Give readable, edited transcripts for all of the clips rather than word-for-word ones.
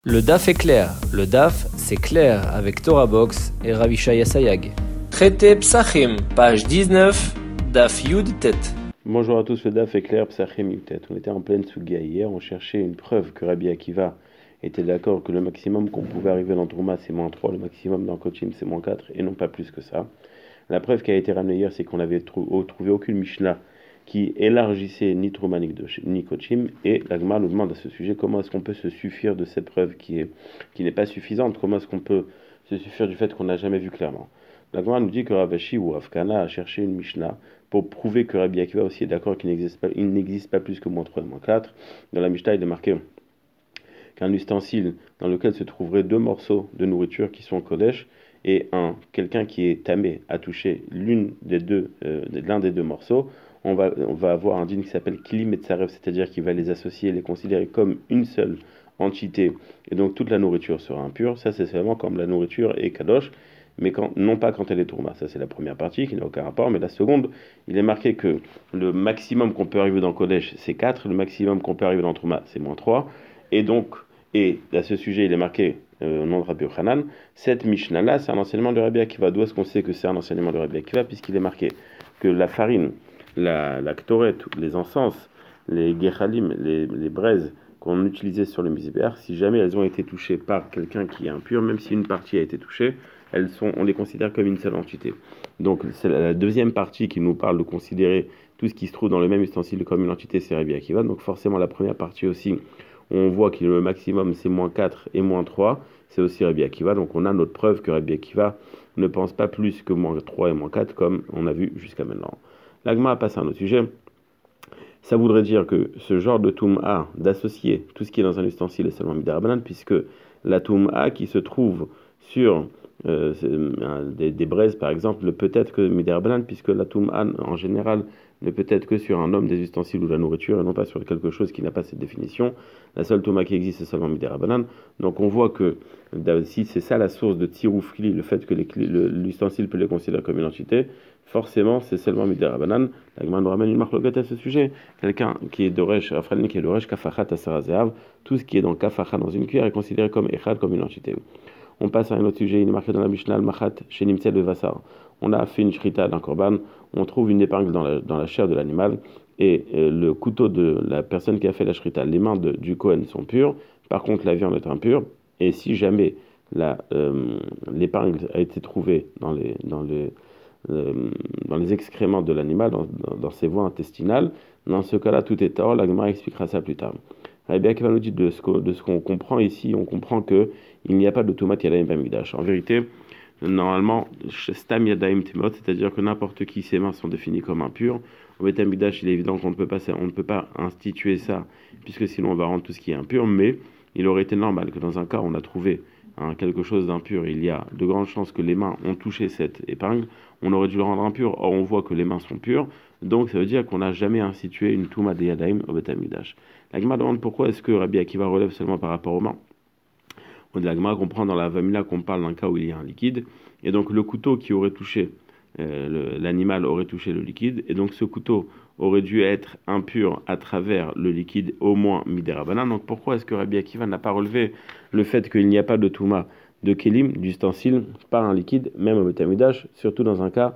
Le DAF est clair. Le DAF, c'est clair avec Torah Box et Ravishaya Sayag. Traité Psachim, page 19, DAF Yud Tet. Bonjour à tous, le DAF est clair, Psachim Yud Tet. On était en pleine Sugia hier, on cherchait une preuve que Rabbi Akiva était d'accord que le maximum qu'on pouvait arriver dans Trouma c'est -3, le maximum dans Kochim c'est -4 et non pas plus que ça. La preuve qui a été ramenée hier, c'est qu'on n'avait trouvé aucune Mishnah qui élargissait ni Trouma ni Kochim, et la Gemara nous demande à ce sujet comment est-ce qu'on peut se suffire de cette preuve qui n'est pas suffisante, comment est-ce qu'on peut se suffire du fait qu'on n'a jamais vu clairement. La Gemara nous dit que Rav Ashi ou Afkana a cherché une Mishnah pour prouver que Rabbi Akiva aussi est d'accord qu'il n'existe pas plus que -3 et -4. Dans la Mishnah, il est marqué qu'un ustensile dans lequel se trouveraient deux morceaux de nourriture qui sont Kodesh, et quelqu'un qui est tamé a touché l'un des deux morceaux, on va avoir un dîne qui s'appelle Kilim et Tsarev, c'est-à-dire qu'il va les associer, les considérer comme une seule entité, et donc toute la nourriture sera impure. Ça, c'est seulement comme la nourriture est Kadosh, mais non pas quand elle est Tourma. Ça, c'est la première partie qui n'a aucun rapport, mais la seconde, il est marqué que le maximum qu'on peut arriver dans Kodesh, c'est 4, le maximum qu'on peut arriver dans Tourma, c'est -3, et donc, et à ce sujet, il est marqué au nom de Rabbi Yochanan, cette Mishnah-là, c'est un enseignement de Rabbi Akiva. D'où est-ce qu'on sait que c'est un enseignement de Rabbi Akiva? Puisqu'il est marqué que la farine, la ktoret, les encens, les gechalim, les braises qu'on utilisait sur le misber, si jamais elles ont été touchées par quelqu'un qui est impur, même si une partie a été touchée, on les considère comme une seule entité. Donc c'est la deuxième partie qui nous parle de considérer tout ce qui se trouve dans le même ustensile comme une entité, c'est Rabbi Akiva. Donc forcément la première partie aussi, on voit que le maximum c'est -4 et -3, c'est aussi Rabbi Akiva. Donc on a notre preuve que Rabbi Akiva ne pense pas plus que -3 et -4 comme on a vu jusqu'à maintenant. L'Agma passe à un autre sujet. Ça voudrait dire que ce genre de Toum'a, d'associer tout ce qui est dans un ustensile est seulement Midarabanan, puisque la Toum'a qui se trouve sur des braises par exemple ne peut être que Midarabanan, puisque la Toum'a en général ne peut être que sur un homme, des ustensiles ou de la nourriture, et non pas sur quelque chose qui n'a pas cette définition. La seule Touma qui existe, c'est seulement Midarabanan. Donc on voit que si c'est ça la source de Tiroufli, le fait que l'ustensile peut les considérer comme une entité, forcément c'est seulement Midarabanan. La Gemara nous ramène une marloquette à ce sujet. Quelqu'un qui est d'Oresh, Afralin qui est d'Oresh, Kafachat Asarazeav, tout ce qui est dans Kafachat dans une cuillère est considéré comme Echad, comme une entité. On passe à un autre sujet, il est marqué dans la Mishnah, Machat, chez Nimtzel de Vassar. On a fait une shrita d'un korban, on trouve une épingle dans la chair de l'animal, et le couteau de la personne qui a fait la shrita, les mains du Kohen sont pures, par contre la viande est impure, et si jamais l'épingle a été trouvée dans les excréments de l'animal, dans ses voies intestinales, dans ce cas-là, tout est tort. La Gemara expliquera ça plus tard. Rabbi Akiva nous dit de ce qu'on comprend ici, on comprend qu'il n'y a pas de Tumat Yadayim Bamikdash. En vérité, normalement, Stam Yadayim Timot, c'est-à-dire que n'importe qui, ses mains sont définies comme impures. Au Beit Hamikdash, il est évident qu'on ne peut pas instituer ça, puisque sinon on va rendre tout ce qui est impur, mais il aurait été normal que dans un cas, on a trouvé quelque chose d'impur, il y a de grandes chances que les mains ont touché cette épingle, on aurait dû le rendre impur. Or on voit que les mains sont pures, donc ça veut dire qu'on n'a jamais institué une Touma de Yadaim au Beit Hamikdash. La Gemara demande pourquoi est-ce que Rabbi Akiva relève seulement par rapport aux mains. La Gemara comprend dans la Vamila qu'on parle d'un cas où il y a un liquide, et donc le couteau qui aurait touché l'animal aurait touché le liquide, et donc ce couteau aurait dû être impur à travers le liquide, au moins midérabanan. Donc pourquoi est-ce que Rabbi Akiva n'a pas relevé le fait qu'il n'y a pas de touma de kelim, d'ustensile, par un liquide, même au Beit Hamikdash, surtout dans un cas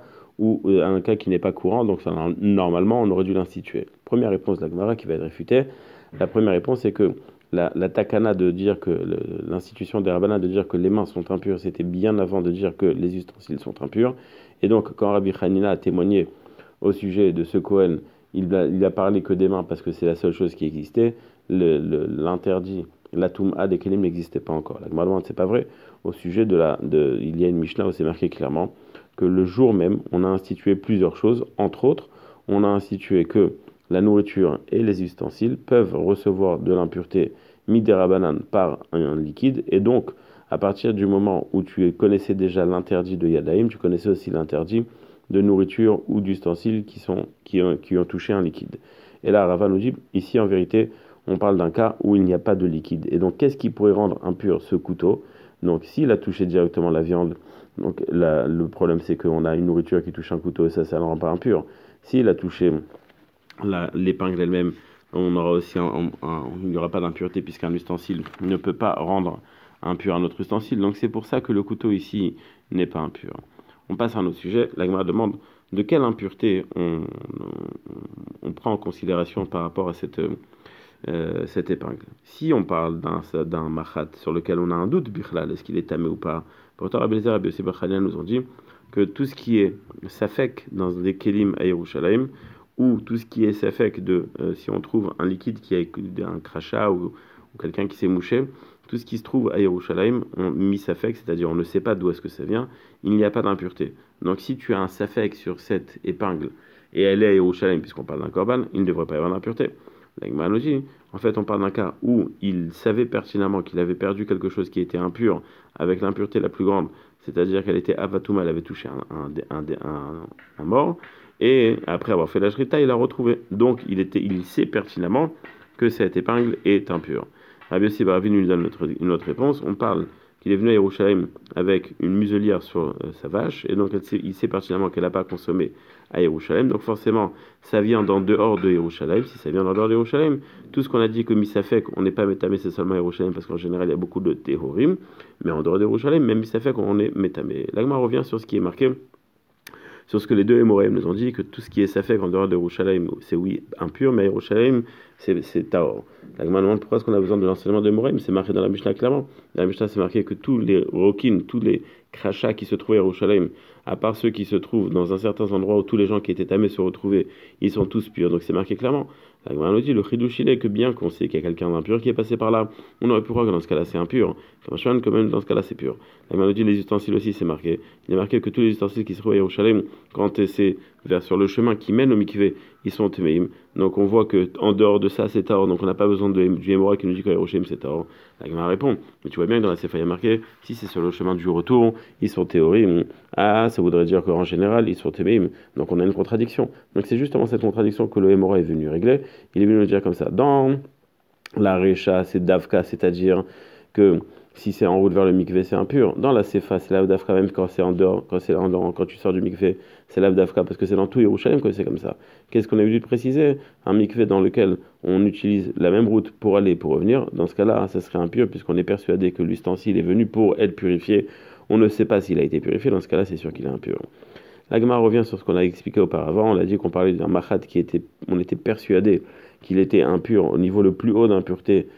qui n'est pas courant, donc normalement on aurait dû l'instituer. Première réponse de la Gemara qui va être réfutée. La première réponse c'est que la takana de dire que l'institution des rabbins de dire que les mains sont impures, c'était bien avant de dire que les ustensiles sont impurs. Et donc, quand Rabbi Hanina a témoigné au sujet de ce Kohen, il a parlé que des mains parce que c'est la seule chose qui existait. L'interdit, la Toum'a des Kelim n'existait pas encore. La Gemara demande, c'est pas vrai. Au sujet il y a une Mishnah où c'est marqué clairement que le jour même, on a institué plusieurs choses. Entre autres, on a institué que la nourriture et les ustensiles peuvent recevoir de l'impureté midérabanan par un liquide, et donc à partir du moment où tu connaissais déjà l'interdit de Yadaïm, tu connaissais aussi l'interdit de nourriture ou d'ustensiles qui ont touché un liquide. Et là, Rava nous dit, ici en vérité, on parle d'un cas où il n'y a pas de liquide. Et donc, qu'est-ce qui pourrait rendre impur ce couteau? Donc, s'il a touché directement la viande, donc le problème c'est qu'on a une nourriture qui touche un couteau, et ça ne rend pas impur. S'il a touché l'épingle elle-même, on aura aussi il n'y aura pas d'impureté puisqu'un ustensile ne peut pas rendre impur un autre ustensile. Donc c'est pour ça que le couteau ici n'est pas impur. On passe à un autre sujet. La Gemara demande de quelle impureté on prend en considération par rapport à cette épingle. Si on parle d'un machat sur lequel on a un doute, bichlal, est-ce qu'il est tamé ou pas? Pourtant, Rabbi Eliezer et Rabbi Yossi bar Chanina nous ont dit que tout ce qui est safek dans des kelim à Yerushalayim, ou tout ce qui est safek si on trouve un liquide qui a un crachat ou quelqu'un qui s'est mouché, tout ce qui se trouve à Yerushalayim, on mis safek, c'est-à-dire on ne sait pas d'où est-ce que ça vient, il n'y a pas d'impureté. Donc si tu as un safek sur cette épingle et elle est à Yerushalayim, puisqu'on parle d'un korban, il ne devrait pas y avoir d'impureté. La Gemara nous dit, en fait, on parle d'un cas où il savait pertinemment qu'il avait perdu quelque chose qui était impur avec l'impureté la plus grande, c'est-à-dire qu'elle était avatouma, elle avait touché un mort, et après avoir fait la shrita, il l'a retrouvé. Donc, il sait pertinemment que cette épingle est impure. Rabbi Yossi bar Avinu nous donne une autre réponse. On parle qu'il est venu à Yerushalayim avec une muselière sur sa vache, et donc il sait pertinemment qu'elle n'a pas consommé à Yerushalayim, donc forcément ça vient d'en dehors de Yerushalayim. Si ça vient d'en dehors de Yerushalayim, tout ce qu'on a dit que Misafek, on n'est pas métamé, c'est seulement à Yerushalayim, parce qu'en général il y a beaucoup de Tehorim, mais en dehors de Yerushalayim, même Misafek, on est métamé. L'Agma revient sur ce qui est marqué, sur ce que les deux Émoraïm nous ont dit, que tout ce qui est Safek en dehors de Yerushalayim, c'est oui impur, mais à Yerushalayim, c'est Taor. L'Agma demande pourquoi est-ce qu'on a besoin de l'enseignement de Émoraïm, c'est marqué dans la Mishnah clairement. Dans la Mishnah, c'est marqué que tous les rokin, tous les crachats qui se trouvent à Yerushalayim, à part ceux qui se trouvent dans un certain endroit où tous les gens qui étaient tamés se retrouvaient, ils sont tous purs. Donc c'est marqué clairement. L'Agma nous dit, le chidouch il est que bien qu'on sait qu'il y a quelqu'un d'impur qui est passé par là, on aurait pu croire que dans ce cas-là c'est impur. Quand même dans ce cas-là c'est pur. L'Agma nous dit, les ustensiles aussi c'est marqué. Il est marqué que tous les ustensiles qui se trouvent à Yerushalayim, quand c'est sur le chemin qui mène au mikvé, ils sont téméim. Donc on voit que en dehors de ça c'est taor, donc on n'a pas besoin du Hémora qui nous dit qu'à Yerushalayim c'est taor. La Gemara répond, mais tu vois bien que dans la Sefa il y a marqué, si c'est sur le chemin du retour, ils sont théorim. Ah, ça voudrait dire qu'en général ils sont téméim. Donc on a une contradiction. Donc c'est justement cette contradiction que le Hémora est venu régler. Il est venu nous dire comme ça. Dans la Recha c'est Davka, c'est-à-dire que si c'est en route vers le mikvé, c'est impur. Dans la Sefa, c'est l'Avdafka, même quand c'est en dehors, quand tu sors du mikvé, c'est l'Avdafka, parce que c'est dans tout Yerushalayim que c'est comme ça. Qu'est-ce qu'on a voulu préciser? Un mikvé dans lequel on utilise la même route pour aller et pour revenir, dans ce cas-là, ça serait impur, puisqu'on est persuadé que l'ustensile est venu pour être purifié. On ne sait pas s'il a été purifié, dans ce cas-là, c'est sûr qu'il est impur. La Gemara revient sur ce qu'on a expliqué auparavant. On a dit qu'on parlait d'un machat on était persuadé qu'il était impur au niveau le plus haut d'impureté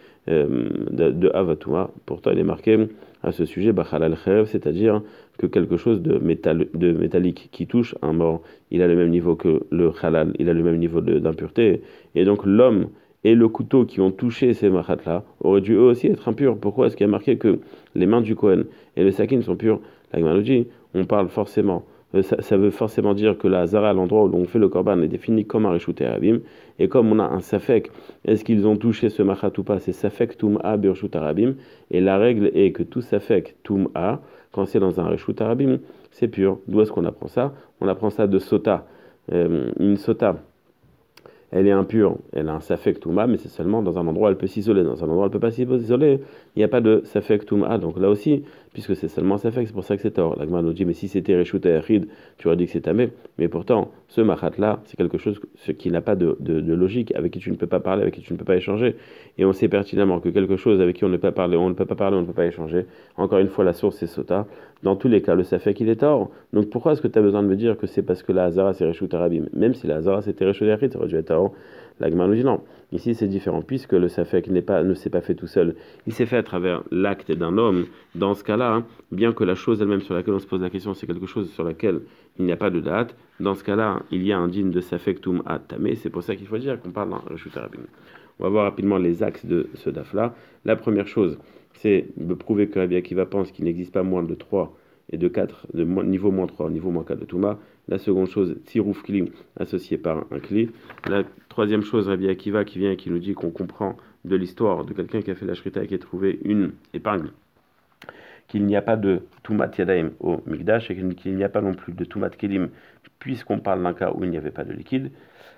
de Avatouma. Pourtant, il est marqué à ce sujet, Bachal al-Khev, c'est-à-dire que quelque chose de métallique qui touche un mort, il a le même niveau que le halal, il a le même niveau d'impureté. Et donc, l'homme et le couteau qui ont touché ces machats-là auraient dû eux aussi être impurs. Pourquoi est-ce qu'il y a marqué que les mains du Kohen et le sakin sont purs? La Gemara nous dit, on parle forcément. Ça veut forcément dire que la Zara, l'endroit où l'on fait le korban, est défini comme un Reshut Arabim. Et comme on a un Safek, est-ce qu'ils ont touché ce machat ou pas? C'est Safek Tum'a Birshut Arabim. Et la règle est que tout Safek Tum'a, quand c'est dans un Reshut Arabim, c'est pur. D'où est-ce qu'on apprend ça? On apprend ça de Sota. Une Sota, elle est impure, elle a un Safek Touma, mais c'est seulement dans un endroit où elle peut s'isoler. Dans un endroit où elle ne peut pas s'isoler, il n'y a pas de Safek Touma. Donc là aussi, puisque c'est seulement Safek, c'est pour ça que c'est tort. La Gemara nous dit, mais si c'était Reshut Ayachid, tu aurais dit que c'est Tamé. Mais pourtant, ce Machat-là, c'est quelque chose qui n'a pas de logique, avec qui tu ne peux pas parler, avec qui tu ne peux pas échanger. Et on sait pertinemment que quelque chose avec qui on ne peut pas parler, on ne peut pas échanger. Encore une fois, la source, c'est Sota. Dans tous les cas, le Safek, il est tort. Donc pourquoi est-ce que tu as besoin de me dire que c'est parce que la Hazara, c'est Reshut Arabim? Même si la Hazara, c'était Reshut Ayachid, ça aurait dû être tort. La Gemara nous dit non. Ici, c'est différent, puisque le Safek ne s'est pas fait tout seul. Il s'est fait à travers l'acte d'un homme. Dans ce cas-là, bien que la chose elle-même sur laquelle on se pose la question, c'est quelque chose sur laquelle il n'y a pas de date, dans ce cas-là, il y a un digne de Safek Tum at Tamé. C'est pour ça qu'il faut dire qu'on parle d'un Reshut Arabim. On va voir rapidement les axes de ce daf-là. La première chose, c'est de prouver que Rabbi Akiva pense qu'il n'existe pas moins de 3 et de 4, niveau moins 3, niveau moins 4 de Touma. La seconde chose, Tirouf Kli, associé par un Kli. La troisième chose, Rabbi Akiva qui vient et qui nous dit qu'on comprend de l'histoire de quelqu'un qui a fait la Shrita et qui a trouvé une épingle, qu'il n'y a pas de Tumat Yadaim au Mikdash et qu'il n'y a pas non plus de Tumat Kelim, puisqu'on parle d'un cas où il n'y avait pas de liquide.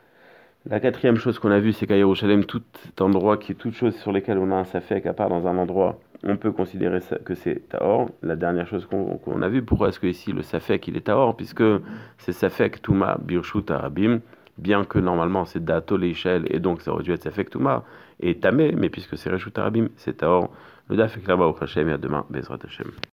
La quatrième chose qu'on a vue, c'est qu'à Yerushalayim, tout endroit, toute chose sur lesquelles on a un Safek, à part dans un endroit, on peut considérer que c'est Tahor. La dernière chose qu'on a vue, pourquoi est-ce que ici le Safek il est Tahor? Puisque c'est Safek Touma Birshut Arabim, bien que normalement c'est Dato l'échelle, et donc ça aurait dû être Safek Touma et Tamé, mais puisque c'est Reshut Arabim, c'est Taor. Le Daf est clair, Baruch Hashem, et à demain, Bezrat Hashem.